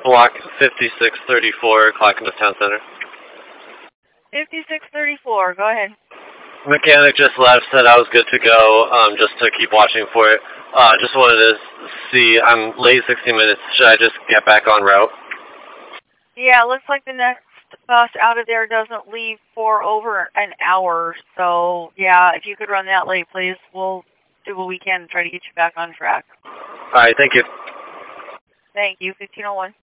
Block 5634, Clackamas Town Center. 5634, go ahead. Mechanic just left, said I was good to go, just to keep watching for it. Just wanted to see, I'm late 60 minutes, should I just get back on route? Yeah, it looks like the next bus out of there doesn't leave for over an hour, so yeah, if you could run that late, please, we'll do what we can to try to get you back on track. Alright, thank you. Thank you, 1501.